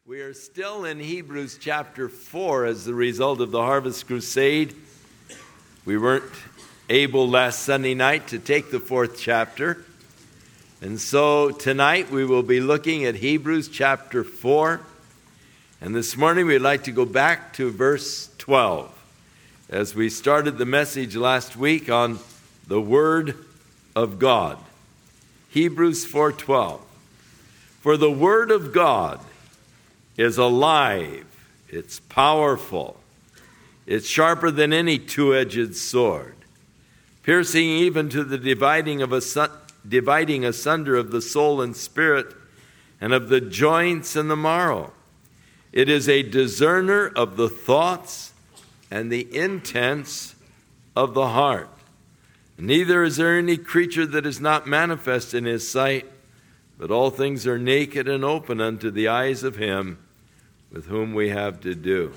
We are still in Hebrews chapter 4 as the result of the Harvest Crusade. We weren't able last Sunday night to take the fourth chapter. And so tonight we will be looking at Hebrews chapter 4. And this morning we'd like to go back to verse 12 as we started the message last week on the Word of God. Hebrews 4:12. For the Word of God is alive, it's powerful, it's sharper than any two-edged sword, piercing even to the dividing asunder of the soul and spirit, and of the joints and the marrow. It is a discerner of the thoughts and the intents of the heart. Neither is there any creature that is not manifest in his sight, but all things are naked and open unto the eyes of him with whom we have to do.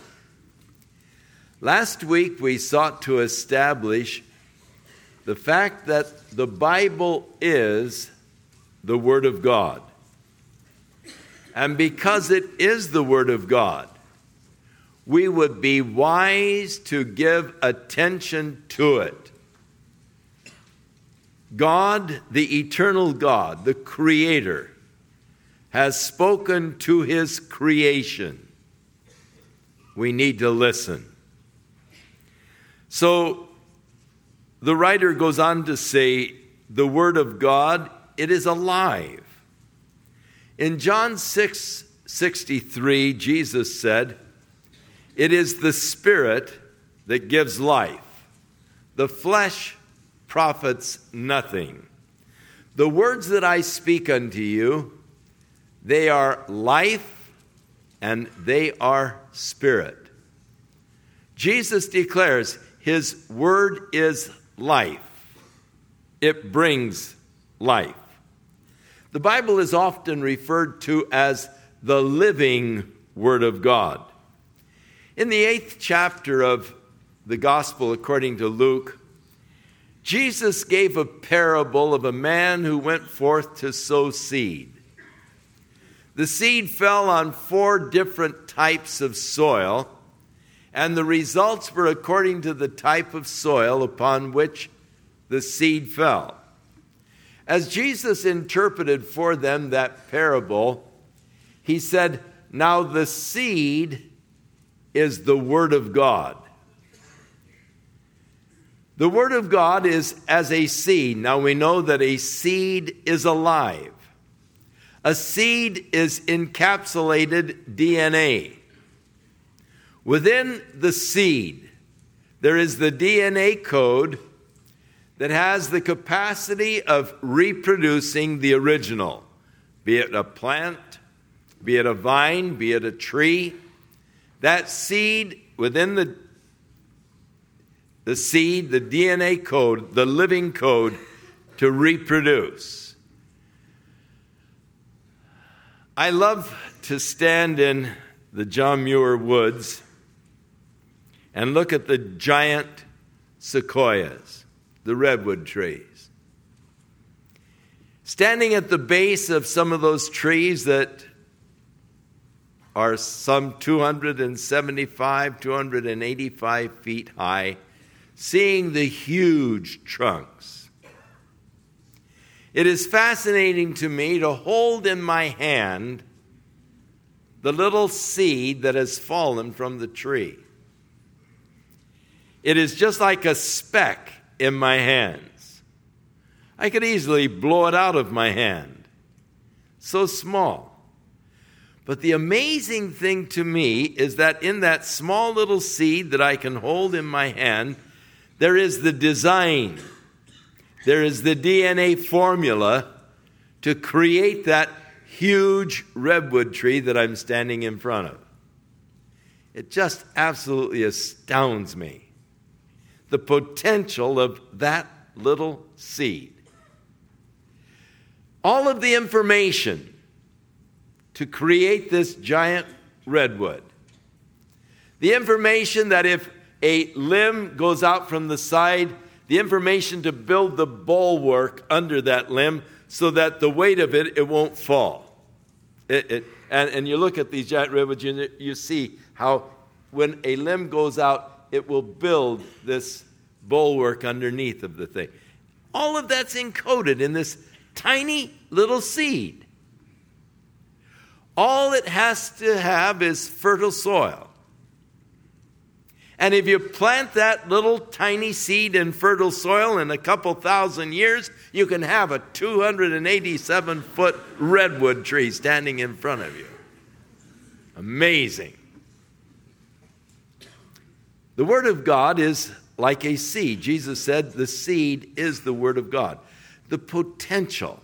Last week we sought to establish the fact that the Bible is the Word of God. And because it is the Word of God, we would be wise to give attention to it. God, the eternal God, the Creator, has spoken to his creation. We need to listen. So the writer goes on to say, the Word of God, it is alive. In John 6:63, Jesus said, it is the Spirit that gives life. The flesh profits nothing. The words that I speak unto you, they are life and they are spirit. Jesus declares his word is life. It brings life. The Bible is often referred to as the living Word of God. In the 8th chapter of the Gospel according to Luke, Jesus gave a parable of a man who went forth to sow seed. The seed fell on 4 different types of soil, and the results were according to the type of soil upon which the seed fell. As Jesus interpreted for them that parable, he said, now the seed is the Word of God. The Word of God is as a seed. Now we know that a seed is alive. A seed is encapsulated DNA. Within the seed, there is the DNA code that has the capacity of reproducing the original, be it a plant, be it a vine, be it a tree. That seed within the seed, the DNA code, the living code to reproduce. I love to stand in the John Muir Woods and look at the giant sequoias, the redwood trees. Standing at the base of some of those trees that are some 275, 285 feet high, seeing the huge trunks. It is fascinating to me to hold in my hand the little seed that has fallen from the tree. It is just like a speck in my hands. I could easily blow it out of my hand. So small. But the amazing thing to me is that in that small little seed that I can hold in my hand, there is the design. There is the DNA formula to create that huge redwood tree that I'm standing in front of. It just absolutely astounds me. The potential of that little seed. All of the information to create this giant redwood. The information that if a limb goes out from the side, the information to build the bulwark under that limb so that the weight of it won't fall. And you look at these giant redwoods, you see how when a limb goes out, it will build this bulwark underneath of the thing. All of that's encoded in this tiny little seed. All it has to have is fertile soil. And if you plant that little tiny seed in fertile soil in a couple thousand years, you can have a 287-foot redwood tree standing in front of you. Amazing. The Word of God is like a seed. Jesus said the seed is the Word of God. The potential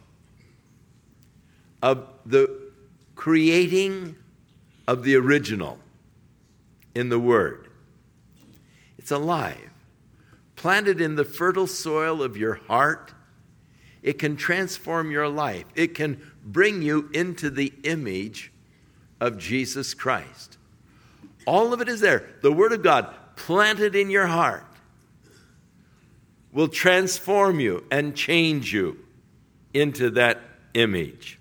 of the creating of the original in the Word. It's alive. Planted in the fertile soil of your heart, it can transform your life. It can bring you into the image of Jesus Christ. All of it is there. The Word of God, planted in your heart, will transform you and change you into that image.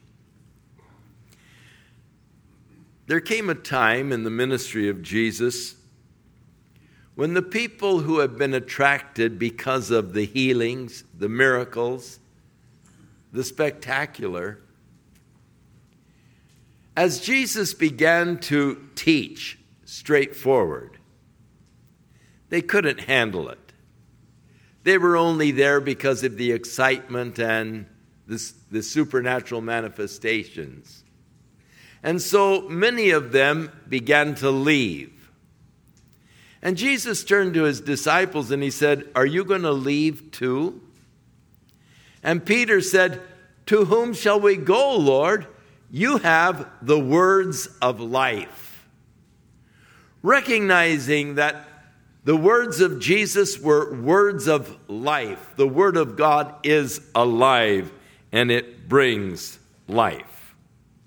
There came a time in the ministry of Jesus when the people who have been attracted because of the healings, the miracles, the spectacular, as Jesus began to teach straightforward, they couldn't handle it. They were only there because of the excitement and the supernatural manifestations. And so many of them began to leave. And Jesus turned to his disciples and he said, "Are you going to leave too?" And Peter said, "To whom shall we go, Lord? You have the words of life." Recognizing that the words of Jesus were words of life. The Word of God is alive and it brings life.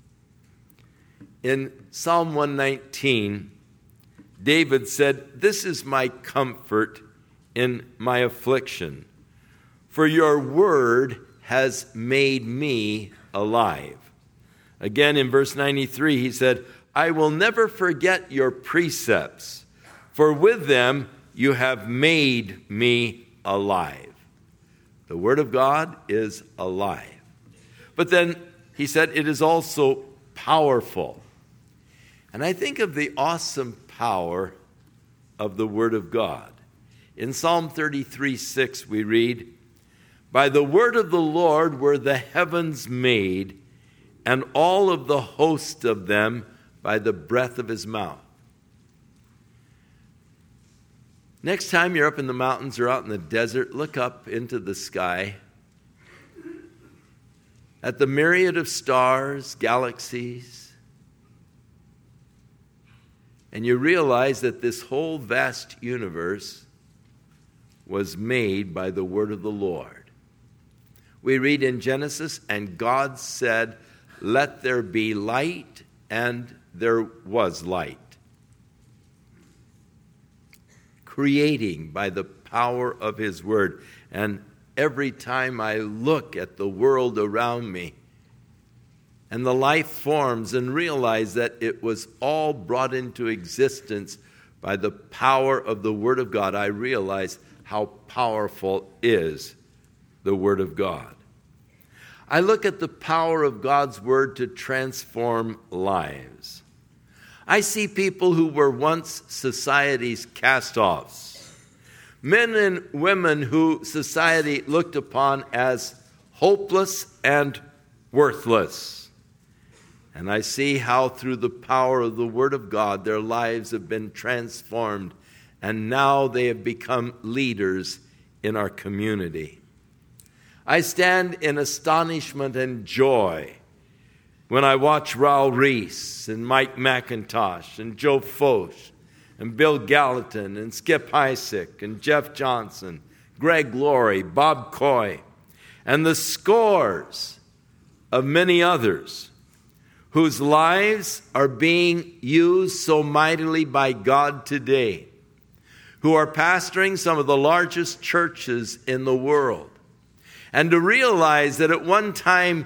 In Psalm 119, David said, "This is my comfort in my affliction, for your word has made me alive." Again, in verse 93, he said, "I will never forget your precepts, for with them you have made me alive." The Word of God is alive. But then he said it is also powerful. And I think of the awesome power of the Word of God. In Psalm 33:6 we read, "By the word of the Lord were the heavens made, and all of the host of them by the breath of his mouth." Next time you're up in the mountains or out in the desert, look up into the sky at the myriad of stars, galaxies, and you realize that this whole vast universe was made by the word of the Lord. We read in Genesis, "And God said, 'Let there be light,' and there was light." Creating by the power of his word. And every time I look at the world around me and the life forms and realize that it was all brought into existence by the power of the Word of God, I realize how powerful is the Word of God. I look at the power of God's Word to transform lives. I see people who were once society's cast-offs, men and women who society looked upon as hopeless and worthless. And I see how through the power of the Word of God, their lives have been transformed, and now they have become leaders in our community. I stand in astonishment and joy when I watch Raul Reese and Mike McIntosh and Joe Focht and Bill Gallatin and Skip Heissick and Jeff Johnson, Greg Laurie, Bob Coy, and the scores of many others whose lives are being used so mightily by God today, who are pastoring some of the largest churches in the world. And to realize that at one time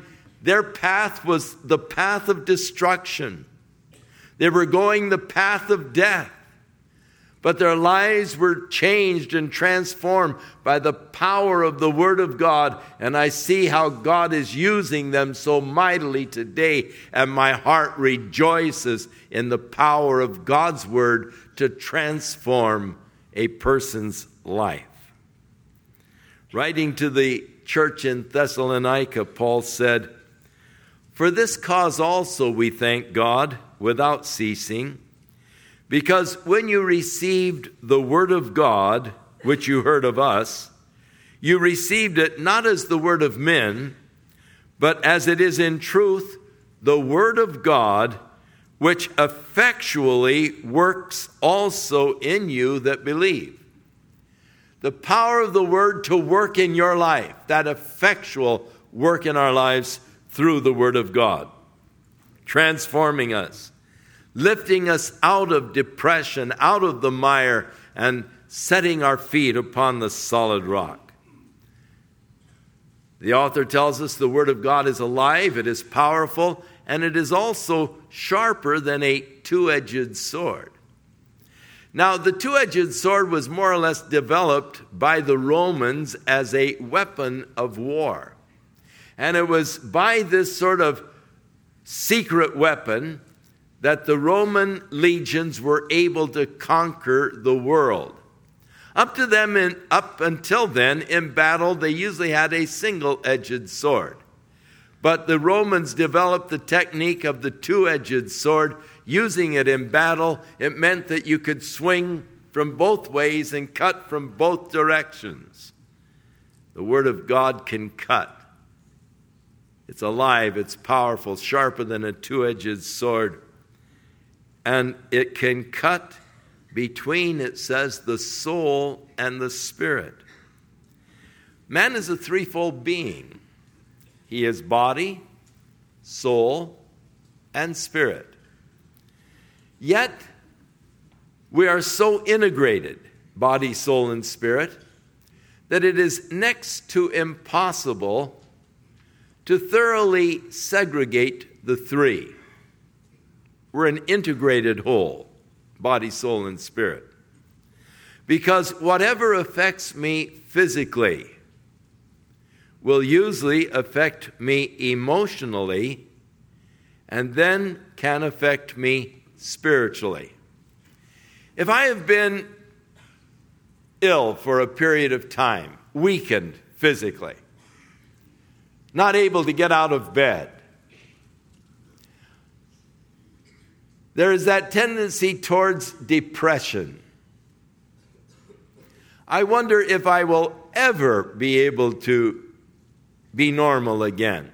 Their path was the path of destruction. They were going the path of death. But their lives were changed and transformed by the power of the Word of God. And I see how God is using them so mightily today. And my heart rejoices in the power of God's Word to transform a person's life. Writing to the church in Thessalonica, Paul said, "For this cause also we thank God without ceasing, because when you received the word of God, which you heard of us, you received it not as the word of men, but as it is in truth the word of God, which effectually works also in you that believe." The power of the word to work in your life, that effectual work in our lives through the word of God, transforming us, lifting us out of depression, out of the mire, and setting our feet upon the solid rock. The author tells us the Word of God is alive, it is powerful, and it is also sharper than a two-edged sword. Now, the two-edged sword was more or less developed by the Romans as a weapon of war. And it was by this sort of secret weapon that the Roman legions were able to conquer the world. Up until then, in battle, they usually had a single-edged sword. But the Romans developed the technique of the two-edged sword. Using it in battle, it meant that you could swing from both ways and cut from both directions. The Word of God can cut. It's alive, it's powerful, sharper than a two-edged sword. And it can cut between, it says, the soul and the spirit. Man is a threefold being. He is body, soul, and spirit. Yet, we are so integrated, body, soul, and spirit, that it is next to impossible to thoroughly segregate the three. We're an integrated whole, body, soul, and spirit. Because whatever affects me physically will usually affect me emotionally and then can affect me spiritually. If I have been ill for a period of time, weakened physically, not able to get out of bed, there is that tendency towards depression. I wonder if I will ever be able to be normal again.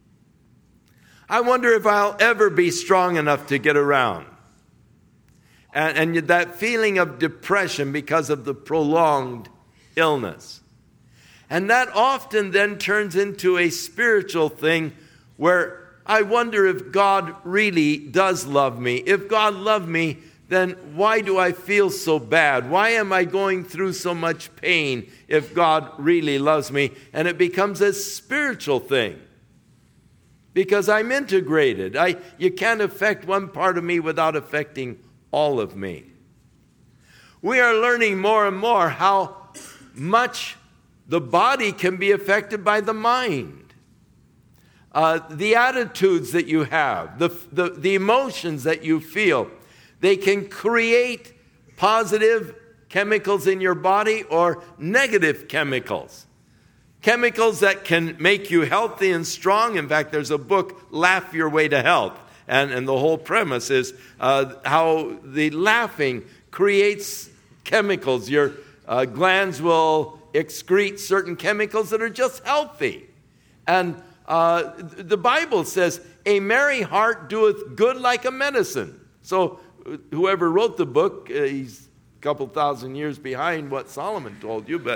I wonder if I'll ever be strong enough to get around. And that feeling of depression because of the prolonged illness. And that often then turns into a spiritual thing where I wonder if God really does love me. If God loved me, then why do I feel so bad? Why am I going through so much pain if God really loves me? And it becomes a spiritual thing. Because I'm integrated. You can't affect one part of me without affecting all of me. We are learning more and more how much the body can be affected by the mind. The attitudes that you have, the emotions that you feel, they can create positive chemicals in your body or negative chemicals. Chemicals that can make you healthy and strong. In fact, there's a book, Laugh Your Way to Health. And the whole premise is how the laughing creates chemicals. Your glands will excrete certain chemicals that are just healthy. And the Bible says, a merry heart doeth good like a medicine. So whoever wrote the book, he's a couple thousand years behind what Solomon told you,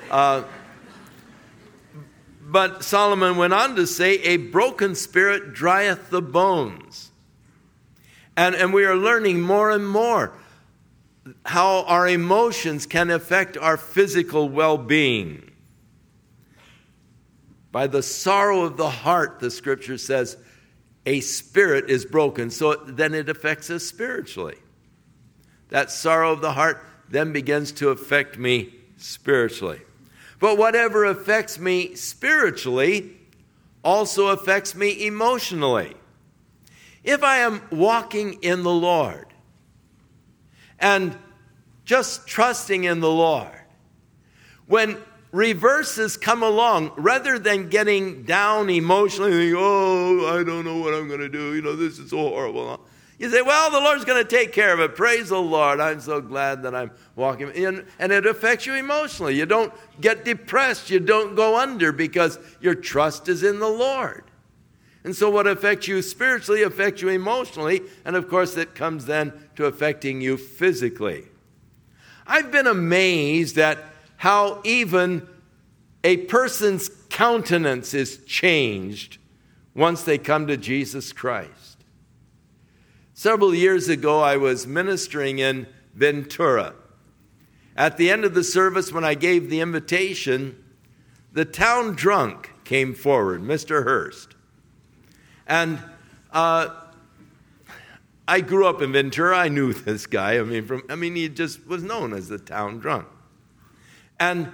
but Solomon went on to say, a broken spirit drieth the bones. And we are learning more and more how our emotions can affect our physical well-being. By the sorrow of the heart, the scripture says, a spirit is broken. So then it affects us spiritually. That sorrow of the heart then begins to affect me spiritually. But whatever affects me spiritually also affects me emotionally. If I am walking in the Lord and just trusting in the Lord, when reverses come along, rather than getting down emotionally, thinking, oh, I don't know what I'm going to do, this is so horrible. You say, well, the Lord's going to take care of it. Praise the Lord. I'm so glad that I'm walking. And it affects you emotionally. You don't get depressed. You don't go under because your trust is in the Lord. And so what affects you spiritually affects you emotionally. And of course, it comes then to affecting you physically. I've been amazed at how even a person's countenance is changed once they come to Jesus Christ. Several years ago, I was ministering in Ventura. At the end of the service, when I gave the invitation, the town drunk came forward, Mr. Hurst. And I grew up in Ventura. I knew this guy. He just was known as the town drunk. And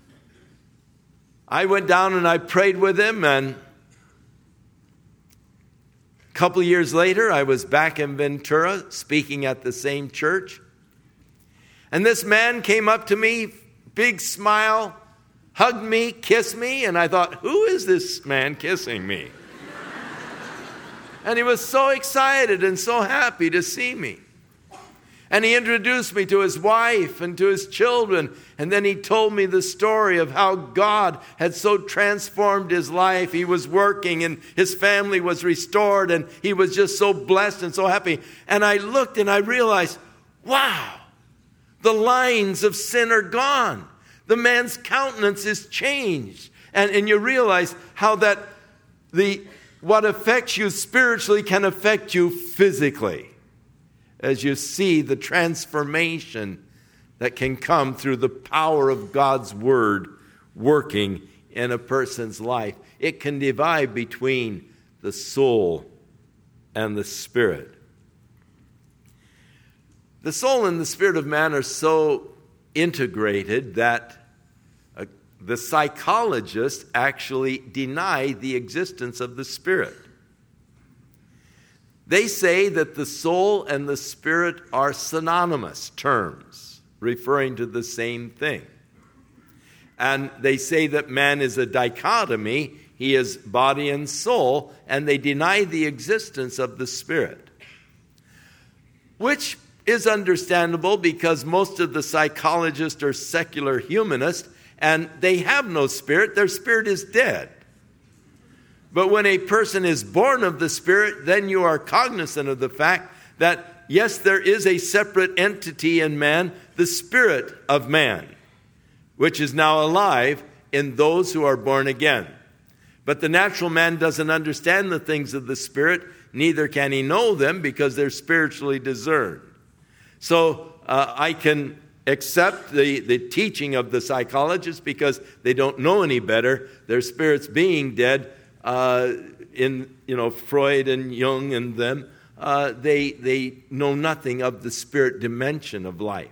I went down and I prayed with him, and a couple of years later, I was back in Ventura speaking at the same church. And this man came up to me, big smile, hugged me, kissed me, and I thought, who is this man kissing me? And he was so excited and so happy to see me. And he introduced me to his wife and to his children. And then he told me the story of how God had so transformed his life. He was working and his family was restored. And he was just so blessed and so happy. And I looked and I realized, wow, the lines of sin are gone. The man's countenance is changed. And you realize how that what affects you spiritually can affect you physically, as you see the transformation that can come through the power of God's word working in a person's life. It can divide between the soul and the spirit. The soul and the spirit of man are so integrated that the psychologists actually deny the existence of the spirit. They say that the soul and the spirit are synonymous terms, referring to the same thing. And they say that man is a dichotomy. He is body and soul, and they deny the existence of the spirit. Which is understandable because most of the psychologists are secular humanists, and they have no spirit. Their spirit is dead. But when a person is born of the Spirit, then you are cognizant of the fact that, yes, there is a separate entity in man, the spirit of man, which is now alive in those who are born again. But the natural man doesn't understand the things of the Spirit, neither can he know them because they're spiritually discerned. So I can accept the teaching of the psychologists because they don't know any better. Their spirits being dead, in Freud and Jung and them, they know nothing of the spirit dimension of life.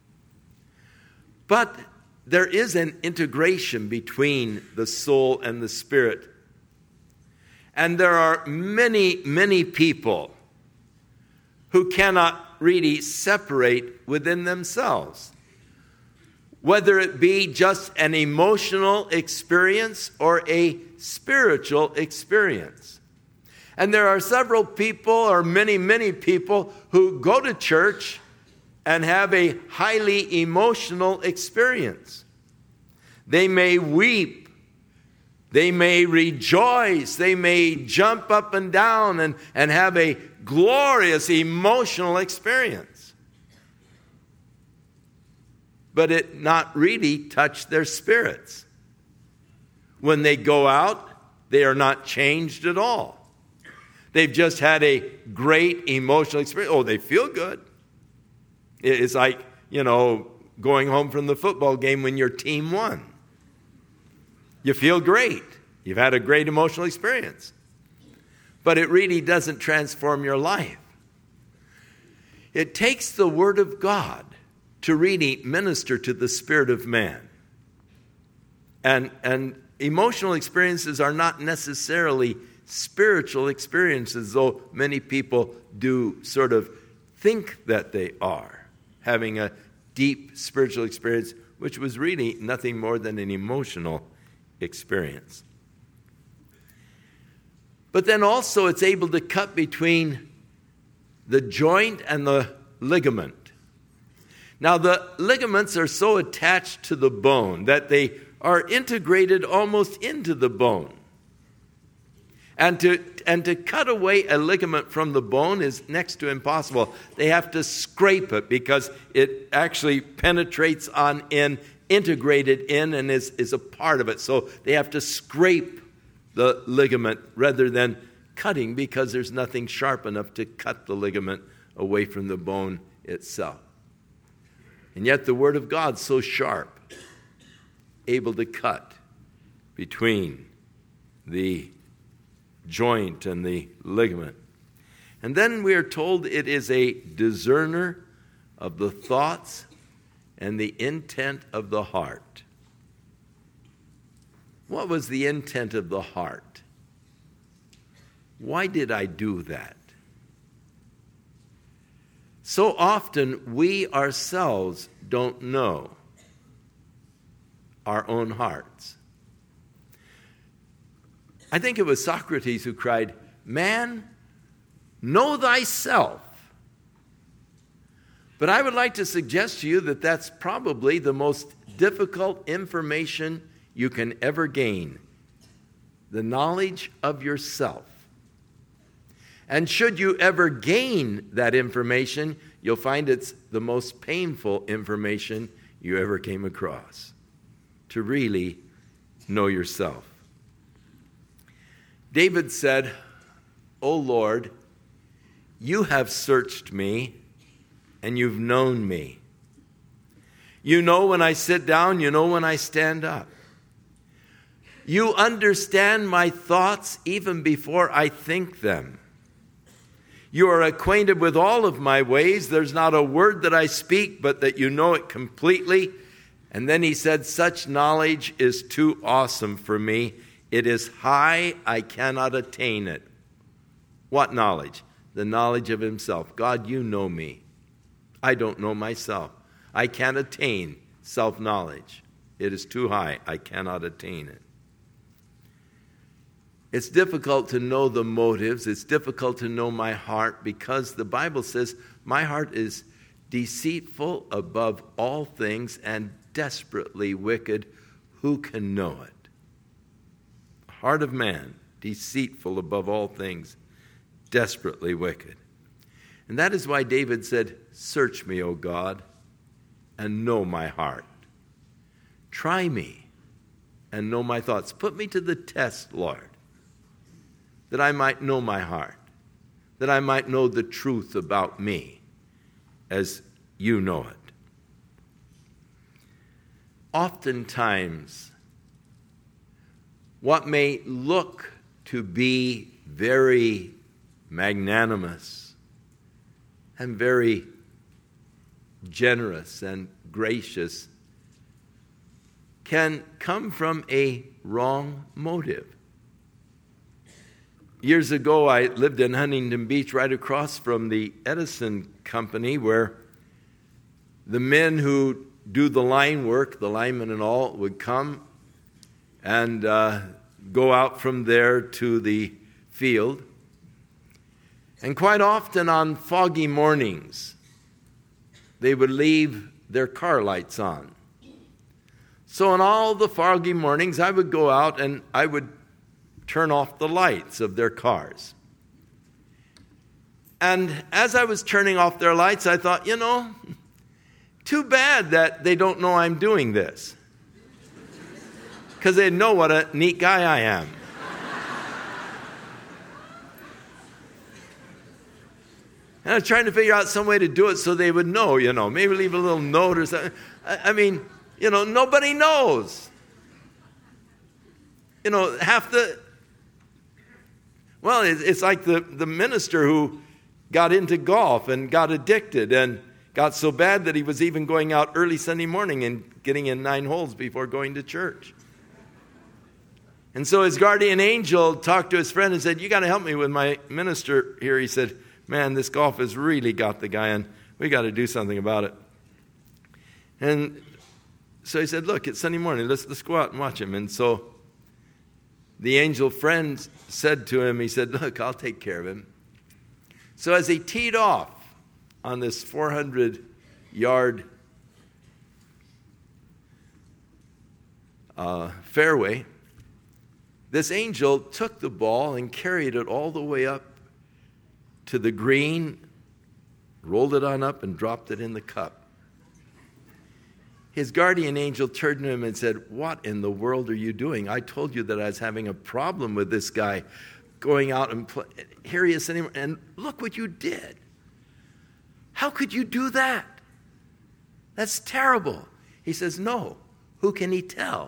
But there is an integration between the soul and the spirit. And there are many, many people who cannot really separate within themselves, whether it be just an emotional experience or a spiritual experience. And there are several people, or many, many people, who go to church and have a highly emotional experience. They may weep. They may rejoice. They may jump up and down and have a glorious emotional experience. But it not really touch their spirits. When they go out, they are not changed at all. They've just had a great emotional experience. Oh, they feel good. It's like, going home from the football game when your team won. You feel great. You've had a great emotional experience. But it really doesn't transform your life. It takes the Word of God to really minister to the spirit of man. And emotional experiences are not necessarily spiritual experiences, though many people do sort of think that they are, having a deep spiritual experience, which was really nothing more than an emotional experience. But then also it's able to cut between the joint and the ligament. Now the ligaments are so attached to the bone that they are integrated almost into the bone. And to cut away a ligament from the bone is next to impossible. They have to scrape it because it actually penetrates on in, integrated in, and is a part of it. So they have to scrape the ligament rather than cutting, because there's nothing sharp enough to cut the ligament away from the bone itself. And yet the Word of God's so sharp, able to cut between the joint and the ligament. And then we are told it is a discerner of the thoughts and the intent of the heart. What was the intent of the heart? Why did I do that? So often we ourselves don't know our own hearts. I think it was Socrates who cried, "Man, know thyself." But I would like to suggest to you that that's probably the most difficult information you can ever gain, the knowledge of yourself. And should you ever gain that information, you'll find it's the most painful information you ever came across, to really know yourself. David said, "O Lord, you have searched me and you've known me. You know when I sit down, you know when I stand up. You understand my thoughts even before I think them. You are acquainted with all of my ways. There's not a word that I speak, but that you know it completely." And then he said, "Such knowledge is too awesome for me. It is high, I cannot attain it." What knowledge? The knowledge of himself. God, you know me. I don't know myself. I can't attain self-knowledge. It is too high, I cannot attain it. It's difficult to know the motives. It's difficult to know my heart, because the Bible says my heart is deceitful above all things and desperately wicked. Who can know it? Heart of man, deceitful above all things, desperately wicked. And that is why David said, "Search me, O God, and know my heart. Try me and know my thoughts. Put me to the test, Lord, that I might know my heart, that I might know the truth about me as you know it." Oftentimes, what may look to be very magnanimous and very generous and gracious can come from a wrong motive. Years ago, I lived in Huntington Beach, right across from the Edison Company, where the men who do the line work, the linemen and all, would come and go out from there to the field. And quite often on foggy mornings, they would leave their car lights on. So on all the foggy mornings, I would go out and I would turn off the lights of their cars. And as I was turning off their lights, I thought, too bad that they don't know I'm doing this, because they know what a neat guy I am. And I was trying to figure out some way to do it so they would know, maybe leave a little note or something. I mean, nobody knows. It's like the minister who got into golf and got addicted and got so bad that he was even going out early Sunday morning and getting in 9 holes before going to church. And so his guardian angel talked to his friend and said, "You got to help me with my minister here." He said, "Man, this golf has really got the guy, and we got to do something about it." And so he said, "Look, it's Sunday morning. Let's go out and watch him." And so the angel friend said to him, he said, "Look, I'll take care of him." So as he teed off on this 400-yard fairway, this angel took the ball and carried it all the way up to the green, rolled it on up, and dropped it in the cup. His guardian angel turned to him and said, "What in the world are you doing? I told you that I was having a problem with this guy going out and play. Here he is sitting, and look what you did. How could you do that? That's terrible." He says, "No, who can he tell?"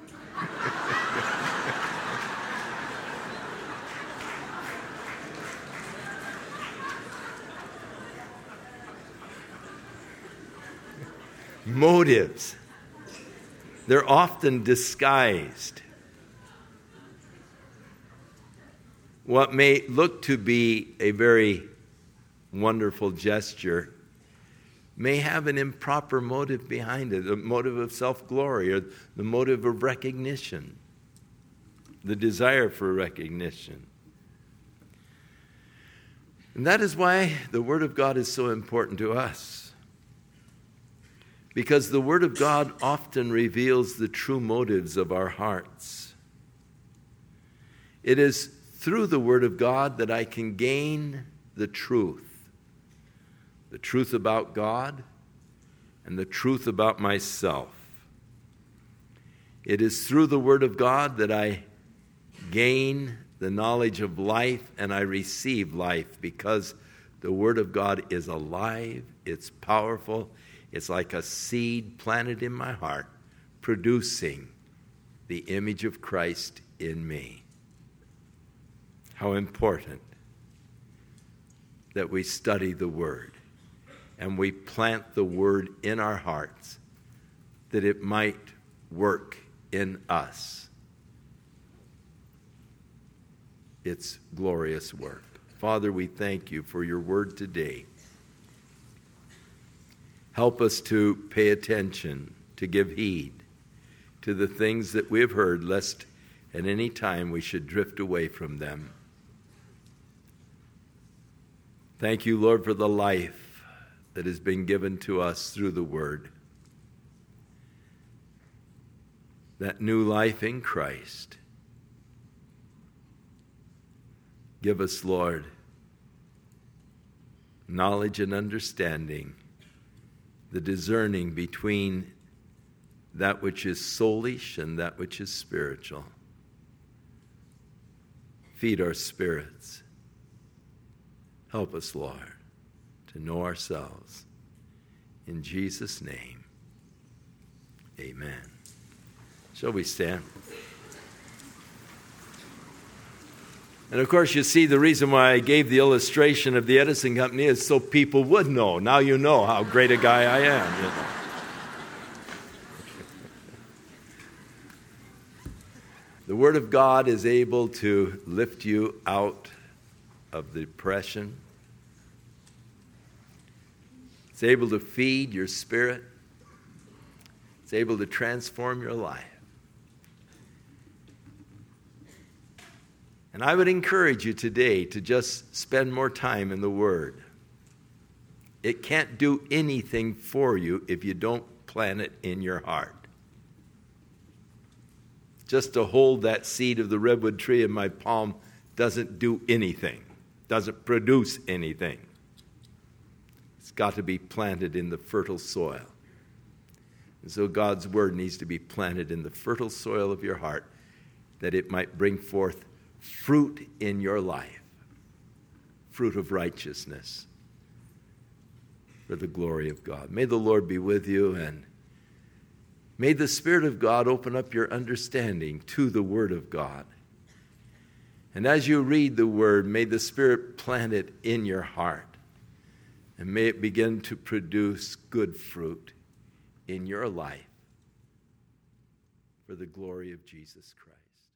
Motives. They're often disguised. What may look to be a very wonderful gesture may have an improper motive behind it, a motive of self-glory or the motive of recognition, the desire for recognition. And that is why the Word of God is so important to us. Because the Word of God often reveals the true motives of our hearts. It is through the Word of God that I can gain the truth about God and the truth about myself. It is through the Word of God that I gain the knowledge of life and I receive life, because the Word of God is alive, it's powerful. It's like a seed planted in my heart, producing the image of Christ in me. How important that we study the Word and we plant the Word in our hearts that it might work in us its glorious work. Father, we thank you for your Word today. Help us to pay attention, to give heed to the things that we have heard, lest at any time we should drift away from them. Thank you, Lord, for the life that has been given to us through the Word. That new life in Christ. Give us, Lord, knowledge and understanding, the discerning between that which is soulish and that which is spiritual. Feed our spirits. Help us, Lord, to know ourselves. In Jesus' name, amen. Shall we stand? And of course, you see, the reason why I gave the illustration of the Edison Company is so people would know. Now you know how great a guy I am. You know. The Word of God is able to lift you out of depression. It's able to feed your spirit. It's able to transform your life. And I would encourage you today to just spend more time in the Word. It can't do anything for you if you don't plant it in your heart. Just to hold that seed of the redwood tree in my palm doesn't do anything, doesn't produce anything. It's got to be planted in the fertile soil. And so God's Word needs to be planted in the fertile soil of your heart, that it might bring forth fruit in your life, fruit of righteousness for the glory of God. May the Lord be with you, and May the Spirit of God open up your understanding to the Word of God. And as you read the Word, may the Spirit plant it in your heart. And may it begin to produce good fruit in your life for the glory of Jesus Christ.